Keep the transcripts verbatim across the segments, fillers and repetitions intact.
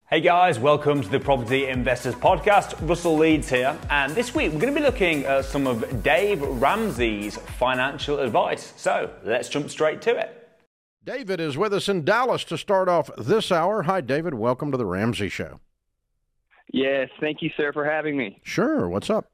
Hey guys, welcome to the Property Investors Podcast. Russell Leeds here, and this week we're going to be looking at some of Dave Ramsey's financial advice. So let's jump straight to it. David is with us in Dallas to start off this hour. Hi, David. Welcome to the Ramsey Show. Yes, thank you, sir, for having me. Sure. What's up?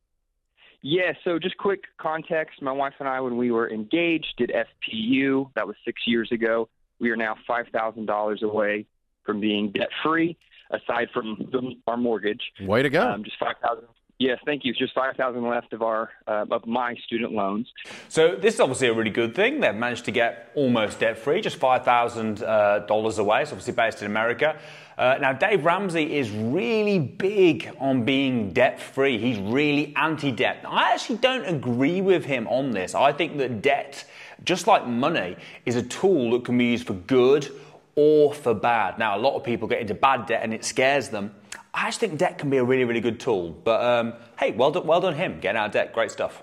Yeah, so just quick context. My wife and I, when we were engaged, did F P U. That was six years ago. We are now five thousand dollars away from being debt-free, aside from the, our mortgage. Way to go. Um, just five thousand dollars. Yes, thank you. Just five thousand dollars left of our uh, of my student loans. So this is obviously a really good thing. They've managed to get almost debt-free, just five thousand dollars uh, away. It's obviously based in America. Uh, now, Dave Ramsey is really big on being debt-free. He's really anti-debt. I actually don't agree with him on this. I think that debt, just like money, is a tool that can be used for good or for bad. Now, a lot of people get into bad debt and it scares them. I just think debt can be a really, really good tool. But um, hey, well done, well done him, getting out of debt. Great stuff.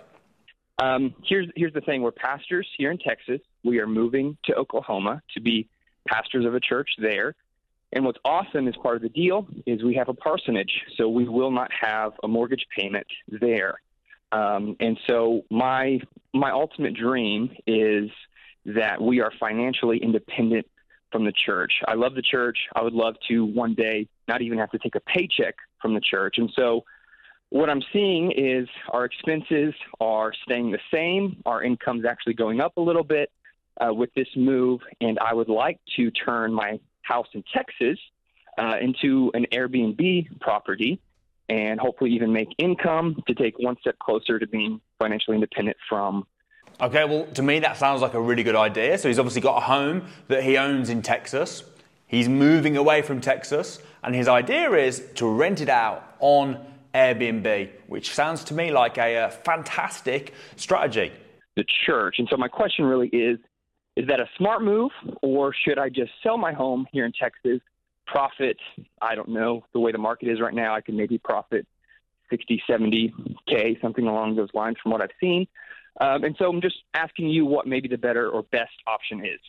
Um, here's here's the thing. We're pastors here in Texas. We are moving to Oklahoma to be pastors of a church there. And what's awesome as part of the deal is we have a parsonage, so we will not have a mortgage payment there. Um, and so my my ultimate dream is that we are financially independent from the church. I love the church. I would love to one day not even have to take a paycheck from the church. And so what I'm seeing is our expenses are staying the same. Our income's actually going up a little bit uh, with this move. And I would like to turn my house in Texas uh, into an Airbnb property and hopefully even make income to take one step closer to being financially independent from. Okay, well, to me, that sounds like a really good idea. So he's obviously got a home that he owns in Texas. He's moving away from Texas, and his idea is to rent it out on Airbnb, which sounds to me like a, a fantastic strategy. The church. And so my question really is, is that a smart move, or should I just sell my home here in Texas, profit, I don't know, the way the market is right now, I can maybe profit sixty, seventy K, something along those lines from what I've seen. Um, and so I'm just asking you what maybe the better or best option is.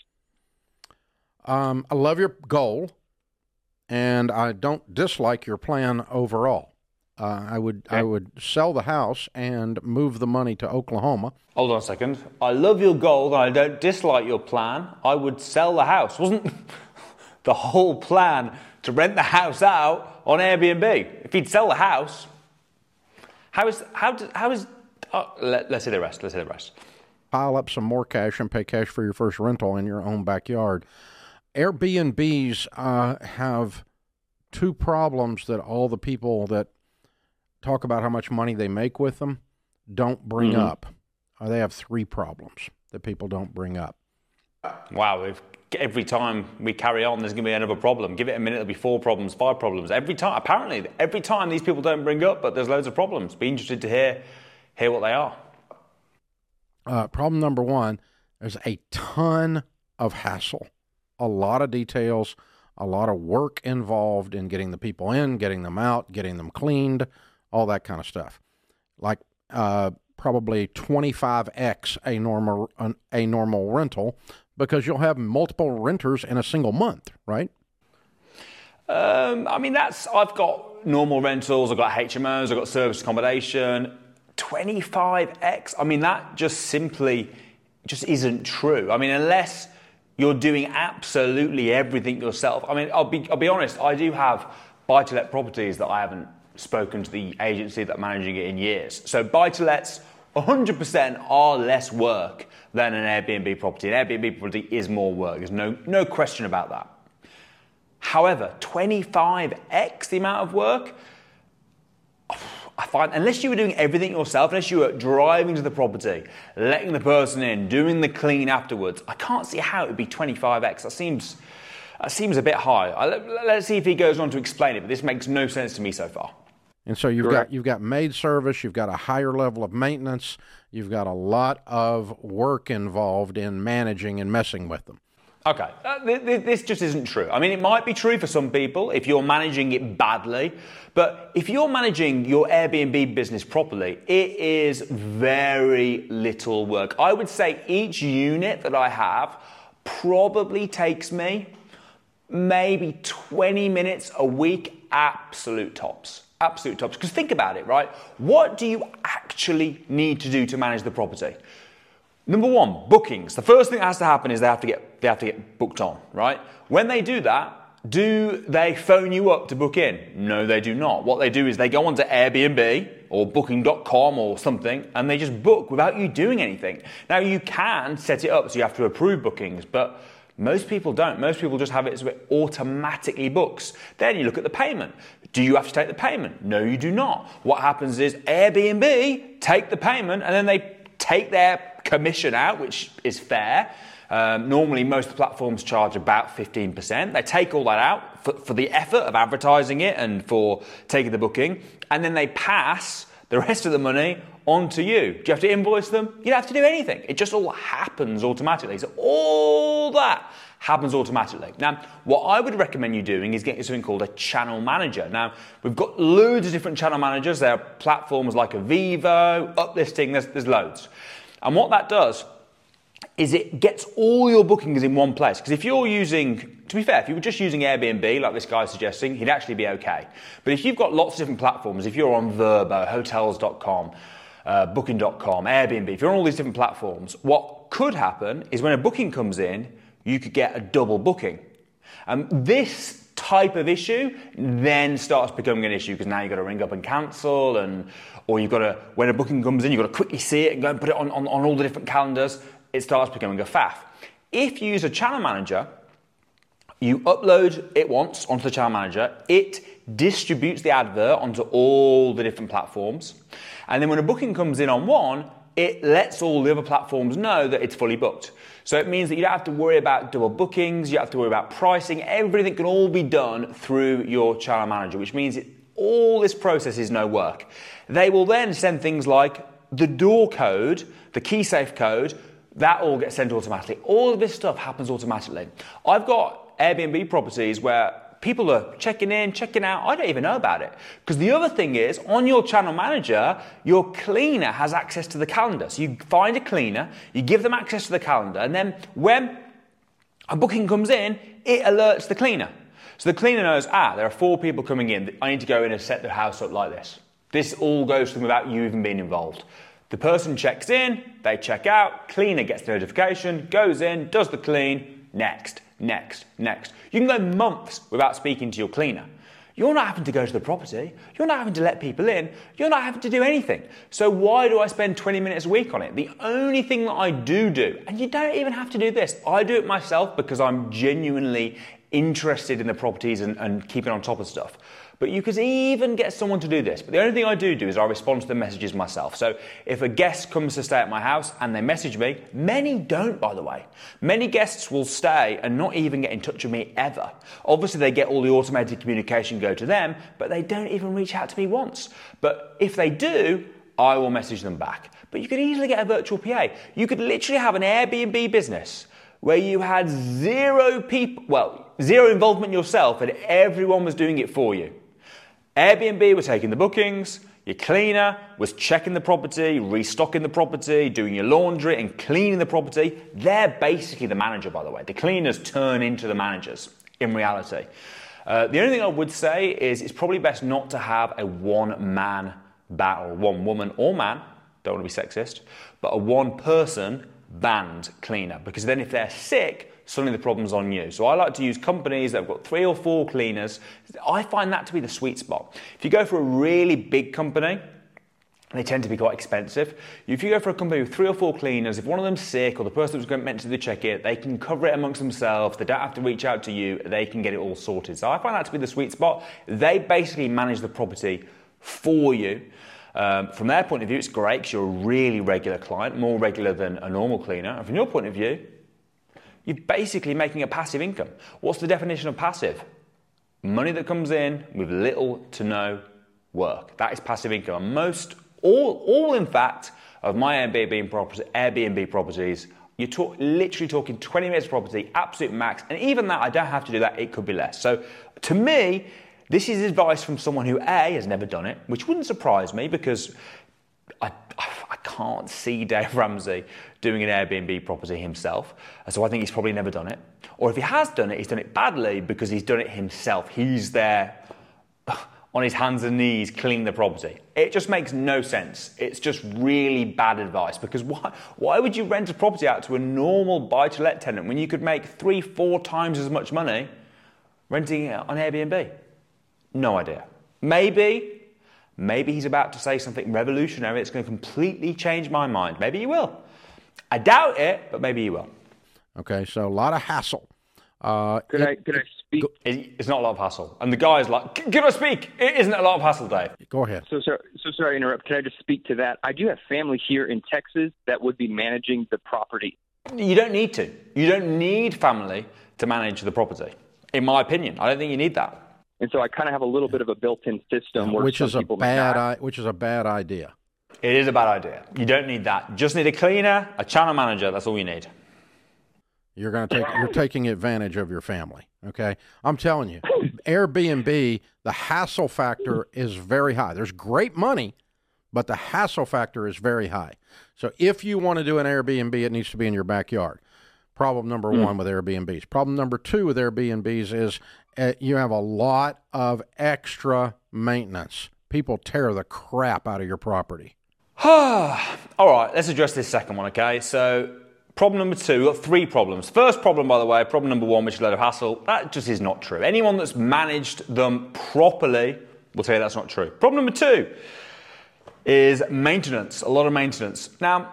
Um, I love your goal, and I don't dislike your plan overall. Uh, I would okay. I would sell the house and move the money to Oklahoma. Hold on a second. I love your goal, and I don't dislike your plan. I would sell the house. Wasn't the whole plan to rent the house out on Airbnb? If he'd sell the house, how is how do, how is Oh, let, let's see the rest. Let's see the rest. Pile up some more cash and pay cash for your first rental in your own backyard. Airbnbs uh, have two problems that all the people that talk about how much money they make with them don't bring mm-hmm. up. Uh, they have three problems that people don't bring up. Wow. If every time we carry on, there's going to be another problem. Give it a minute, there'll be four problems, five problems. Every time, apparently, every time these people don't bring up, but there's loads of problems. Be interested to hear Hear what they are. Uh, problem number one, there's a ton of hassle, a lot of details, a lot of work involved in getting the people in, getting them out, getting them cleaned, all that kind of stuff. Like uh, probably twenty-five x a normal an, a normal rental, because you'll have multiple renters in a single month, right? Um, I mean, that's I've got normal rentals, I've got H M Os, I've got service accommodation. twenty-five x, I mean, that just simply just isn't true. I mean, unless you're doing absolutely everything yourself. I mean, I'll be I'll be honest, I do have buy-to-let properties that I haven't spoken to the agency that managing it in years. So buy-to-lets one hundred percent are less work than an Airbnb property. An Airbnb property is more work. There's no no question about that. However, twenty-five x the amount of work, I find, unless you were doing everything yourself, unless you were driving to the property, letting the person in, doing the clean afterwards, I can't see how it would be twenty-five x. That seems, that seems a bit high. I, let, let's see if he goes on to explain it, but this makes no sense to me so far. And so you've Correct. got you've got maid service, you've got a higher level of maintenance, you've got a lot of work involved in managing and messing with them. Okay, uh, th- th- this just isn't true. I mean, it might be true for some people if you're managing it badly, but if you're managing your Airbnb business properly, it is very little work. I would say each unit that I have probably takes me maybe twenty minutes a week, absolute tops. Absolute tops. Because think about it, right? What do you actually need to do to manage the property? Number one, bookings. The first thing that has to happen is they have to get they have to get booked on, right? When they do that, do they phone you up to book in? No, they do not. What they do is they go onto Airbnb or booking dot com or something and they just book without you doing anything. Now you can set it up so you have to approve bookings, but most people don't. Most people just have it so it automatically books. Then you look at the payment. Do you have to take the payment? No, you do not. What happens is Airbnb take the payment and then they take their commission out, which is fair. Um, normally, most of the platforms charge about fifteen percent. They take all that out for, for the effort of advertising it and for taking the booking, and then they pass the rest of the money on to you. Do you have to invoice them? You don't have to do anything. It just all happens automatically. So all that happens automatically. Now, what I would recommend you doing is getting something called a channel manager. Now, we've got loads of different channel managers. There are platforms like Avivo, Uplisting, there's, there's loads. And what that does is it gets all your bookings in one place. Because if you're using, to be fair, if you were just using Airbnb, like this guy's suggesting, he'd actually be okay. But if you've got lots of different platforms, if you're on Vrbo, hotels dot com, uh, booking dot com, Airbnb, if you're on all these different platforms, what could happen is when a booking comes in, you could get a double booking. And this type of issue then starts becoming an issue because now you've got to ring up and cancel, and or you've got to, when a booking comes in, you've got to quickly see it and go and put it on, on, on all the different calendars. It starts becoming a faff. If you use a channel manager, you upload it once onto the channel manager, it distributes the advert onto all the different platforms, and then when a booking comes in on one, it lets all the other platforms know that it's fully booked. So it means that you don't have to worry about double bookings, you don't have to worry about pricing, everything can all be done through your channel manager, which means it, all this process is no work. They will then send things like the door code, the key safe code, that all gets sent automatically. All of this stuff happens automatically. I've got Airbnb properties where people are checking in, checking out. I don't even know about it. Because the other thing is, on your channel manager, your cleaner has access to the calendar. So you find a cleaner, you give them access to the calendar, and then when a booking comes in, it alerts the cleaner. So the cleaner knows, ah, there are four people coming in. I need to go in and set the house up like this. This all goes to them without you even being involved. The person checks in, they check out, cleaner gets the notification, goes in, does the clean, next, next, next. You can go months without speaking to your cleaner. You're not having to go to the property, you're not having to let people in, you're not having to do anything. So why do I spend twenty minutes a week on it? The only thing that I do do, and you don't even have to do this, I do it myself because I'm genuinely interested in the properties and, and keeping on top of stuff. But you could even get someone to do this. But the only thing I do do is I respond to the messages myself. So if a guest comes to stay at my house and they message me, many don't, by the way. Many guests will stay and not even get in touch with me ever. Obviously, they get all the automated communication go to them, but they don't even reach out to me once. But if they do, I will message them back. But you could easily get a virtual P A. You could literally have an Airbnb business where you had zero people, well, zero involvement yourself, and everyone was doing it for you. Airbnb were taking the bookings, your cleaner was checking the property, restocking the property, doing your laundry and cleaning the property. They're basically the manager, by the way. The cleaners turn into the managers in reality. Uh, the only thing I would say is it's probably best not to have a one-man battle, one woman or man, don't want to be sexist, but a one-person band cleaner, because then if they're sick, suddenly the problem's on you. So I like to use companies that have got three or four cleaners. I find that to be the sweet spot. If you go for a really big company, they tend to be quite expensive. If you go for a company with three or four cleaners, if one of them's sick or the person who's meant to do the check-in, they can cover it amongst themselves. They don't have to reach out to you. They can get it all sorted. So I find that to be the sweet spot. They basically manage the property for you. Um, from their point of view, it's great because you're a really regular client, more regular than a normal cleaner. And from your point of view, you're basically making a passive income. What's the definition of passive? Money that comes in with little to no work. That is passive income. And most, all, all in fact, of my Airbnb, property, Airbnb properties, you're talk, literally talking twenty minutes property, absolute max. And even that, I don't have to do that. It could be less. So to me, this is advice from someone who, A, has never done it, which wouldn't surprise me because I, I can't see Dave Ramsey doing an Airbnb property himself. So I think he's probably never done it. Or if he has done it, he's done it badly because he's done it himself. He's there on his hands and knees cleaning the property. It just makes no sense. It's just really bad advice, because why, why would you rent a property out to a normal buy-to-let tenant when you could make three, four times as much money renting it on Airbnb? No idea. Maybe, maybe he's about to say something revolutionary that's going to completely change my mind. Maybe he will. I doubt it, but maybe he will. Okay, so a lot of hassle. Uh, could it, I could I speak? It's not a lot of hassle. And the guy's like, can I speak? It isn't a lot of hassle, Dave. Go ahead. So sorry, so sorry to interrupt. Can I just speak to that? I do have family here in Texas that would be managing the property. You don't need to. You don't need family to manage the property, in my opinion. I don't think you need that. And so I kind of have a little bit of a built-in system, where which some is a people bad, may I, which is a bad idea. It is a bad idea. You don't need that. You just need a cleaner, a channel manager. That's all you need. You're going to take. You're taking advantage of your family. Okay, I'm telling you, Airbnb, the hassle factor is very high. There's great money, but the hassle factor is very high. So if you want to do an Airbnb, it needs to be in your backyard. Problem number mm. one with Airbnbs. Problem number two with Airbnbs is uh, you have a lot of extra maintenance. People tear the crap out of your property. All right, let's address this second one, okay? So problem number two, we've got three problems. First problem, by the way, problem number one, which is a load of hassle, that just is not true. Anyone that's managed them properly will tell you that's not true. Problem number two is maintenance, a lot of maintenance. Now,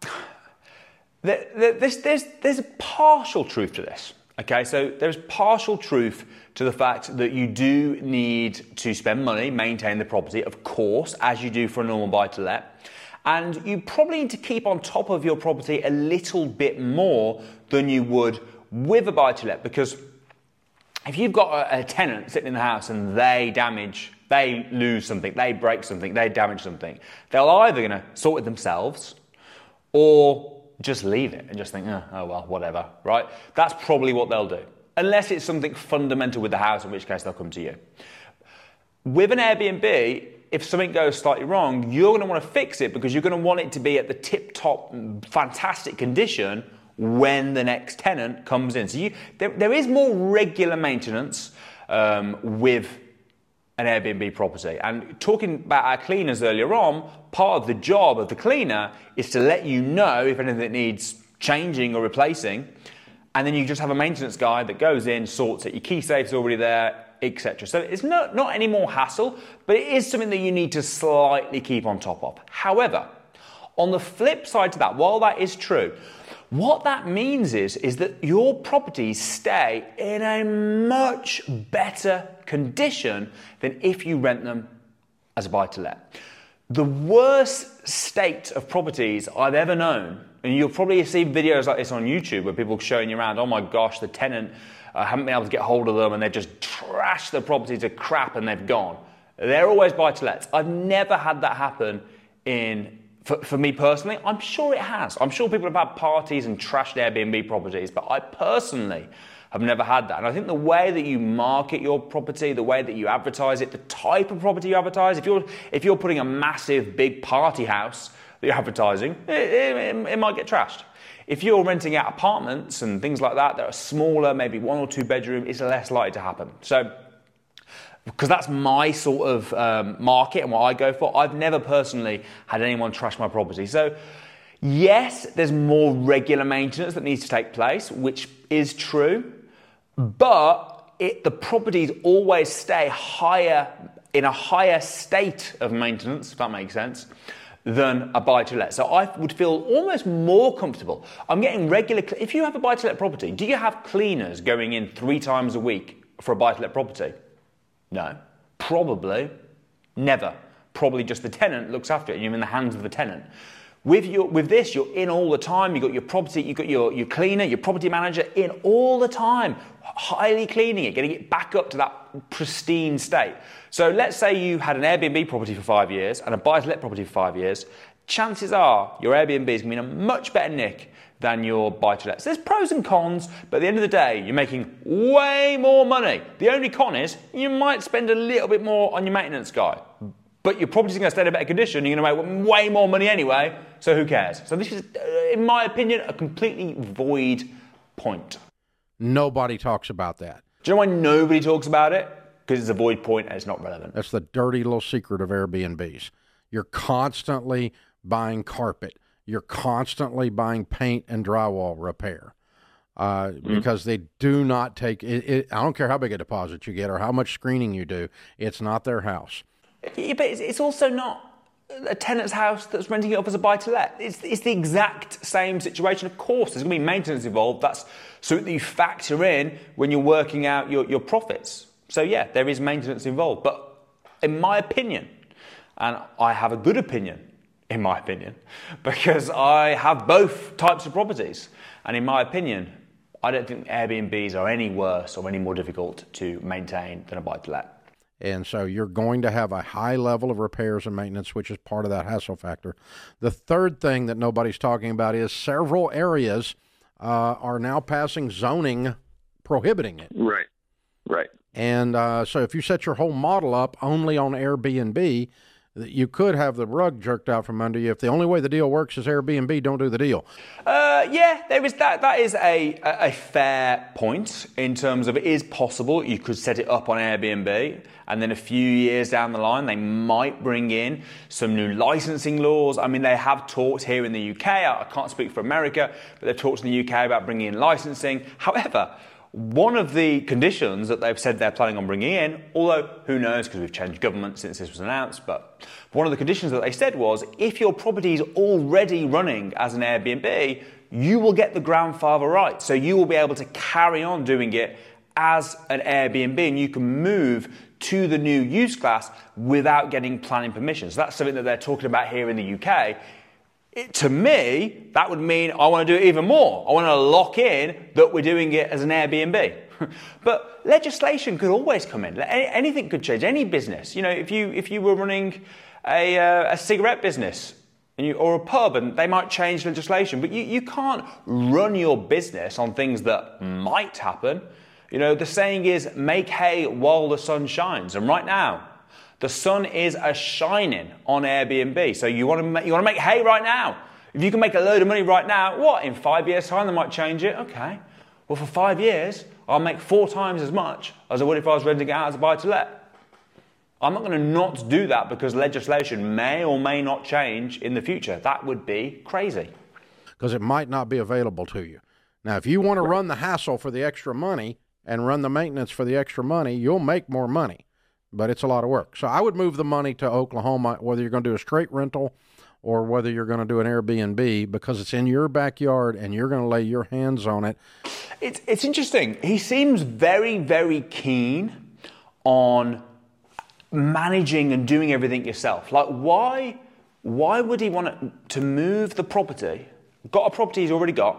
there's, there's, there's a partial truth to this, okay? So there's partial truth to the fact that you do need to spend money, maintain the property, of course, as you do for a normal buy-to-let. And you probably need to keep on top of your property a little bit more than you would with a buy-to-let, because if you've got a, a tenant sitting in the house and they damage, they lose something, they break something, they damage something, they'll either going to sort it themselves or just leave it and just think, oh, oh well, whatever, right? That's probably what they'll do. Unless it's something fundamental with the house, in which case they'll come to you. With an Airbnb, if something goes slightly wrong, you're going to want to fix it because you're going to want it to be at the tip-top, fantastic condition when the next tenant comes in. So you, there, there is more regular maintenance um, with an Airbnb property. And talking about our cleaners earlier on, part of the job of the cleaner is to let you know if anything needs changing or replacing. And then you just have a maintenance guy that goes in, sorts it. Your key safe's already there, et cetera. So it's not, not any more hassle, but it is something that you need to slightly keep on top of. However, on the flip side to that, while that is true, what that means is, is that your properties stay in a much better condition than if you rent them as a buy-to-let. The worst state of properties I've ever known, and you'll probably see videos like this on YouTube where people are showing you around, oh my gosh, the tenant uh, haven't been able to get hold of them and they've just trashed the property to crap and they've gone. They're always buy-to-lets. I've never had that happen in, for, for me personally. I'm sure it has. I'm sure people have had parties and trashed Airbnb properties, but I personally have never had that. And I think the way that you market your property, the way that you advertise it, the type of property you advertise, if you're, if you're putting a massive big party house that you're advertising, it, it, it might get trashed. If you're renting out apartments and things like that that are smaller, maybe one or two bedroom, it's less likely to happen. So, because that's my sort of um, market and what I go for, I've never personally had anyone trash my property. So, yes, there's more regular maintenance that needs to take place, which is true, but it, the properties always stay higher, in a higher state of maintenance, if that makes sense, than a buy-to-let. So I would feel almost more comfortable. I'm getting regular, if you have a buy-to-let property, do you have cleaners going in three times a week for a buy-to-let property? No. Probably. Never. Probably just the tenant looks after it and you're in the hands of the tenant. With your, with this, you're in all the time. You've got your property, you've got your, your cleaner, your property manager in all the time, highly cleaning it, getting it back up to that pristine state. So let's say you had an Airbnb property for five years and a buy-to-let property for five years. Chances are your Airbnb is going to be in a much better nick than your buy-to-let. So there's pros and cons, but at the end of the day, you're making way more money. The only con is you might spend a little bit more on your maintenance guy. But your property's going to stay in a better condition, you're going to make way more money anyway, so who cares? So this is, in my opinion, a completely void point. Nobody talks about that. Do you know why nobody talks about it? Because it's a void point and it's not relevant. That's the dirty little secret of Airbnbs. You're constantly buying carpet. You're constantly buying paint and drywall repair uh, mm-hmm. because they do not take it, it. I don't care how big a deposit you get or how much screening you do. It's not their house. Yeah, but it's, it's also not a tenant's house that's renting it up as a buy-to-let. It's, it's the exact same situation. Of course, there's going to be maintenance involved. That's something that you factor in when you're working out your, your profits. So yeah, there is maintenance involved. But in my opinion, and I have a good opinion, in my opinion, because I have both types of properties. And in my opinion, I don't think Airbnbs are any worse or any more difficult to maintain than a buy-to-let. And so you're going to have a high level of repairs and maintenance, which is part of that hassle factor. The third thing that nobody's talking about is several areas uh, are now passing zoning prohibiting it. Right, right. And uh, so if you set your whole model up only on Airbnb, you could have the rug jerked out from under you. If the only way the deal works is Airbnb, don't do the deal. Uh, yeah, there is that. That is a, a fair point in terms of it is possible. You could set it up on Airbnb, and then a few years down the line, they might bring in some new licensing laws. I mean, they have talked here in the U K. I can't speak for America, but they've talked in the U K about bringing in licensing. However, one of the conditions that they've said they're planning on bringing in, although who knows because we've changed government since this was announced, but one of the conditions that they said was if your property is already running as an Airbnb, you will get the grandfather right. So you will be able to carry on doing it as an Airbnb and you can move to the new use class without getting planning permission. So that's something that they're talking about here in the U K. It, to me, that would mean I want to do it even more. I want to lock in that we're doing it as an Airbnb. But legislation could always come in. Any, anything could change. Any business. You know, if you if you were running a, uh, a cigarette business and you, or a pub, and they might change legislation, but you, you can't run your business on things that might happen. You know, the saying is, make hay while the sun shines. And right now, the sun is a shining on Airbnb. So you want to make, you want to make hay right now. If you can make a load of money right now, what, in five years' time they might change it? Okay. Well, for five years, I'll make four times as much as I would if I was renting it out as a buy-to-let. I'm not going to not do that because legislation may or may not change in the future. That would be crazy. Because it might not be available to you. Now, if you want to run the hassle for the extra money and run the maintenance for the extra money, you'll make more money. But it's a lot of work. So I would move the money to Oklahoma, whether you're going to do a straight rental or whether you're going to do an Airbnb, because it's in your backyard and you're going to lay your hands on it. It's, it's interesting. He seems very, very keen on managing and doing everything yourself. Like, why, why would he want to move the property, got a property he's already got,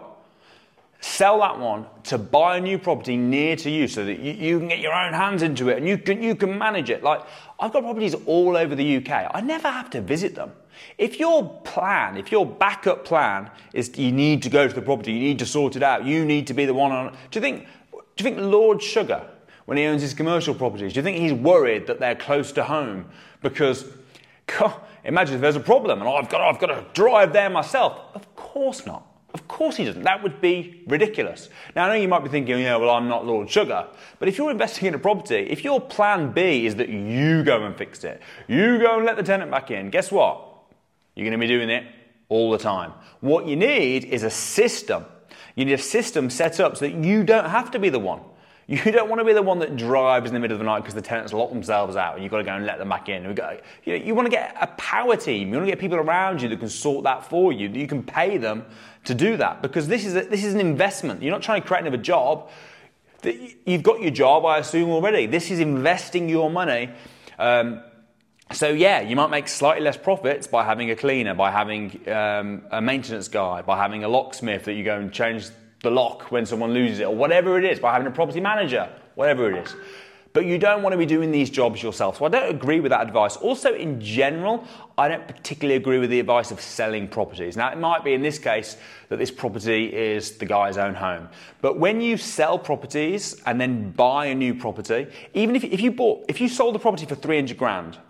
sell that one to buy a new property near to you so that you, you can get your own hands into it and you can you can manage it. Like, I've got properties all over the U K. I never have to visit them. If your plan, if your backup plan is you need to go to the property, you need to sort it out, you need to be the one on... Do you think, do you think Lord Sugar, when he owns his commercial properties, do you think he's worried that they're close to home? Because, God, imagine if there's a problem and I've got, I've got to drive there myself. Of course not. Of course he doesn't. That would be ridiculous. Now, I know you might be thinking, yeah, well, I'm not Lord Sugar. But if you're investing in a property, if your plan B is that you go and fix it, you go and let the tenant back in, guess what? You're going to be doing it all the time. What you need is a system. You need a system set up so that you don't have to be the one. You don't want to be the one that drives in the middle of the night because the tenants lock themselves out and you've got to go and let them back in. Got, you know, you want to get a power team. You want to get people around you that can sort that for you, that you can pay them to do that, because this is a, this is an investment. You're not trying to create another job. You've got your job, I assume, already. This is investing your money. Um, so yeah, you might make slightly less profits by having a cleaner, by having um, a maintenance guy, by having a locksmith that you go and change the lock when someone loses it, or whatever it is, by having a property manager, whatever it is. But you don't want to be doing these jobs yourself. So I don't agree with that advice. Also, in general, I don't particularly agree with the advice of selling properties. Now, it might be in this case that this property is the guy's own home. But when you sell properties and then buy a new property, even if, if you bought, if you sold the property for three hundred grand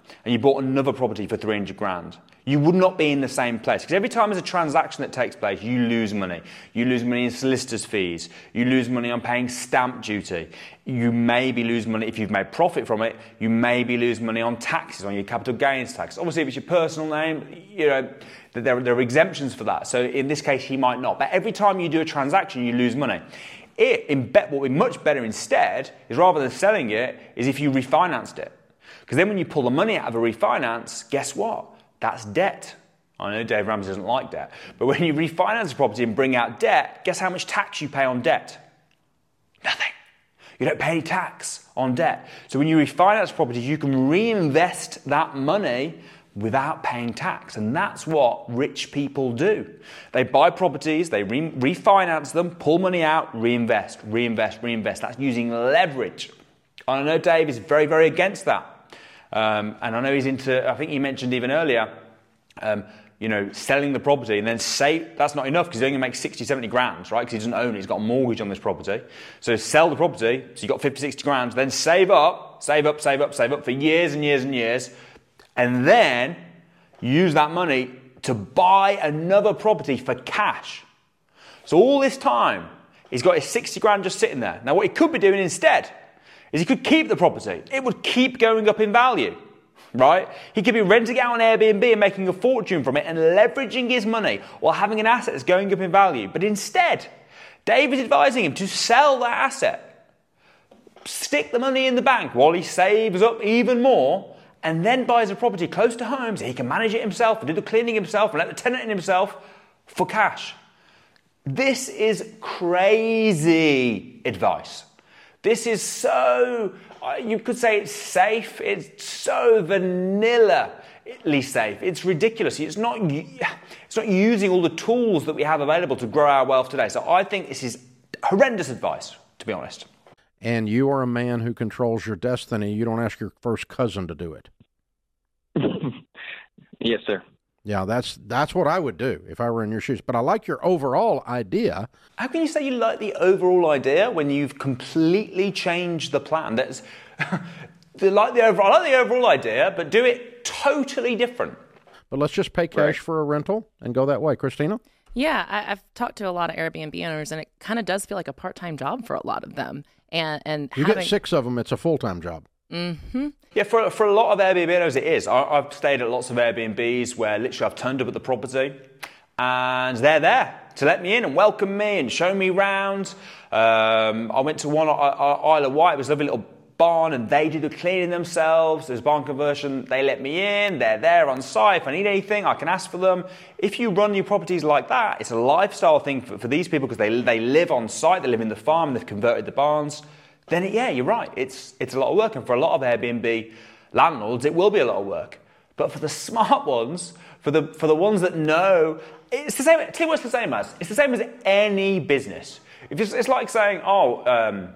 and you bought another property for three hundred grand, you would not be in the same place. Because every time there's a transaction that takes place, you lose money. You lose money in solicitor's fees. You lose money on paying stamp duty. You maybe lose money if you've made profit from it. You maybe lose money on taxes, on your capital gains tax. Obviously, if it's your personal name, you know, there, there are exemptions for that. So in this case, he might not. But every time you do a transaction, you lose money. It, in bet, what would be much better instead is, rather than selling it, is if you refinanced it. Because then when you pull the money out of a refinance, guess what? That's debt. I know Dave Ramsey doesn't like debt, but when you refinance a property and bring out debt, guess how much tax you pay on debt? Nothing. You don't pay any tax on debt. So when you refinance property, you can reinvest that money without paying tax. And that's what rich people do. They buy properties, they re- refinance them, pull money out, reinvest, reinvest, reinvest. That's using leverage. And I know Dave is very, very against that. Um, and I know he's into, I think he mentioned even earlier, um, you know, selling the property and then save. That's not enough because he's only going to make sixty, seventy grand, right? Because he doesn't own it. He's got a mortgage on this property. So sell the property. So you've got fifty, sixty grand. Then save up, save up, save up, save up for years and years and years. And then use that money to buy another property for cash. So all this time, he's got his sixty grand just sitting there. Now what he could be doing instead is he could keep the property. It would keep going up in value, right? He could be renting it out on Airbnb and making a fortune from it and leveraging his money while having an asset that's going up in value. But instead, Dave is advising him to sell that asset, stick the money in the bank while he saves up even more, and then buys a property close to home so he can manage it himself and do the cleaning himself and let the tenant in himself for cash. This is crazy advice. This is so, you could say it's safe, it's so vanilla-ly safe. It's ridiculous. It's not, it's not using all the tools that we have available to grow our wealth today. So I think this is horrendous advice, to be honest. And you are a man who controls your destiny. You don't ask your first cousin to do it. Yes, sir. Yeah, that's that's what I would do if I were in your shoes. But I like your overall idea. How can you say you like the overall idea when you've completely changed the plan? That's like the overall, I like the overall idea, but do it totally different. But let's just pay cash right. for a rental and go that way. Christina? Yeah, I, I've talked to a lot of Airbnb owners, and it kind of does feel like a part-time job for a lot of them. And and you having... get six of them, it's a full-time job. Mm-hmm. Yeah, for for a lot of Airbnb owners, it is. I, I've stayed at lots of Airbnbs where literally I've turned up at the property and they're there to let me in and welcome me and show me around. Um, I went to one at Isle of Wight. It was a lovely little barn and they do the cleaning themselves. There's barn conversion. They let me in. They're there on site. If I need anything, I can ask for them. If you run your properties like that, it's a lifestyle thing for, for these people because they they live on site. They live in the farm. They've converted the barns. Then, it, yeah, you're right. It's it's a lot of work. And for a lot of Airbnb landlords, it will be a lot of work. But for the smart ones, for the for the ones that know, it's the same. Tell you what it's the same as. It's the same as any business. If it's, it's like saying, oh, um,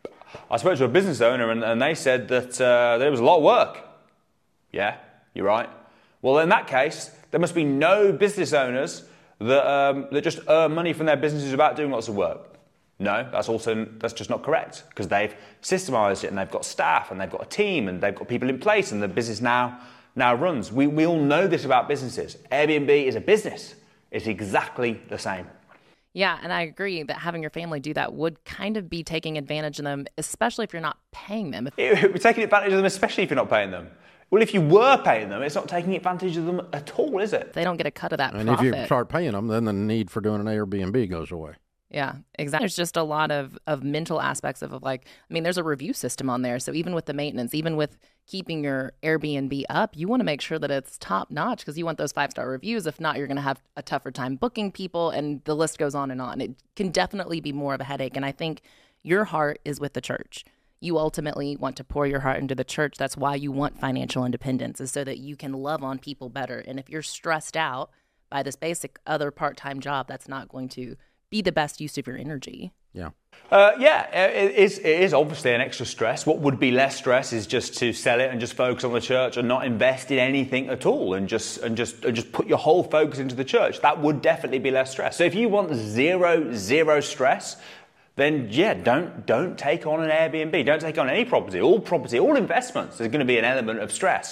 I spoke to a business owner and, and they said that uh, there was a lot of work. Yeah, you're right. Well, in that case, there must be no business owners that um, that just earn money from their businesses without doing lots of work. No, that's also that's just not correct because they've systemized it and they've got staff and they've got a team and they've got people in place and the business now now runs. We we all know this about businesses. Airbnb is a business. It's exactly the same. Yeah, and I agree that having your family do that would kind of be taking advantage of them, especially if you're not paying them. It would be taking advantage of them, especially if you're not paying them. Well, if you were paying them, it's not taking advantage of them at all, is it? They don't get a cut of that and profit. And if you start paying them, then the need for doing an Airbnb goes away. Yeah, exactly. There's just a lot of, of mental aspects of, of like, I mean, there's a review system on there. So even with the maintenance, even with keeping your Airbnb up, you want to make sure that it's top notch because you want those five-star reviews. If not, you're going to have a tougher time booking people and the list goes on and on. It can definitely be more of a headache. And I think your heart is with the church. You ultimately want to pour your heart into the church. That's why you want financial independence, is so that you can love on people better. And if you're stressed out by this basic other part-time job, that's not going to be the best use of your energy. Yeah. Uh, yeah, it is, it is obviously an extra stress. What would be less stress is just to sell it and just focus on the church and not invest in anything at all and just and just and just put your whole focus into the church. That would definitely be less stress. So if you want zero, zero stress, then yeah, don't don't take on an Airbnb. Don't take on any property. All property, all investments, there's going to be an element of stress.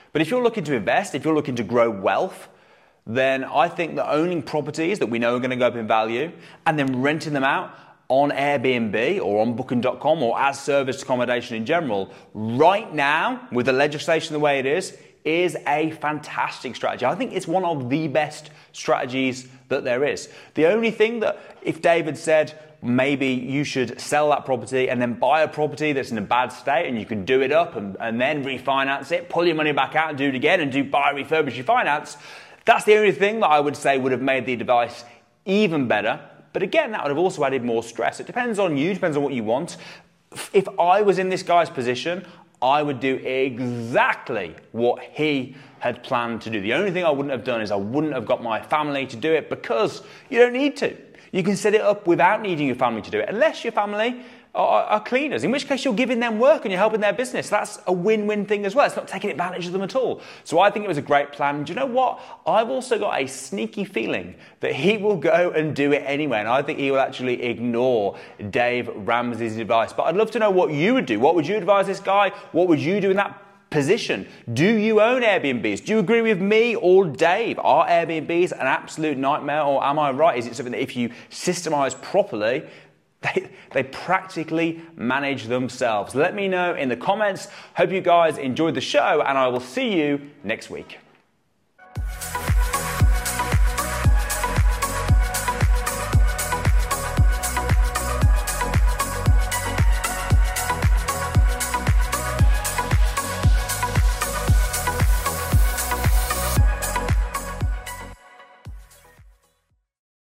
But if you're looking to invest, if you're looking to grow wealth, then I think that owning properties that we know are going to go up in value and then renting them out on Airbnb or on booking dot com or as serviced accommodation in general, right now, with the legislation the way it is, is a fantastic strategy. I think it's one of the best strategies that there is. The only thing that if David said, maybe you should sell that property and then buy a property that's in a bad state and you can do it up and, and then refinance it, pull your money back out and do it again and do buy, refurbish, refinance, that's the only thing that I would say would have made the advice even better. But again, that would have also added more stress. It depends on you, depends on what you want. If I was in this guy's position, I would do exactly what he had planned to do. The only thing I wouldn't have done is I wouldn't have got my family to do it, because you don't need to. You can set it up without needing your family to do it, unless your family are, are cleaners, in which case you're giving them work and you're helping their business. That's a win-win thing as well. It's not taking advantage of them at all. So I think it was a great plan. Do you know what? I've also got a sneaky feeling that he will go and do it anyway, and I think he will actually ignore Dave Ramsey's advice. But I'd love to know what you would do. What would you advise this guy? What would you do in that position? Do you own Airbnbs? Do you agree with me or Dave? Are Airbnbs an absolute nightmare, or am I right? Is it something that if you systemize properly, They, they practically manage themselves? Let me know in the comments. Hope you guys enjoyed the show, and I will see you next week.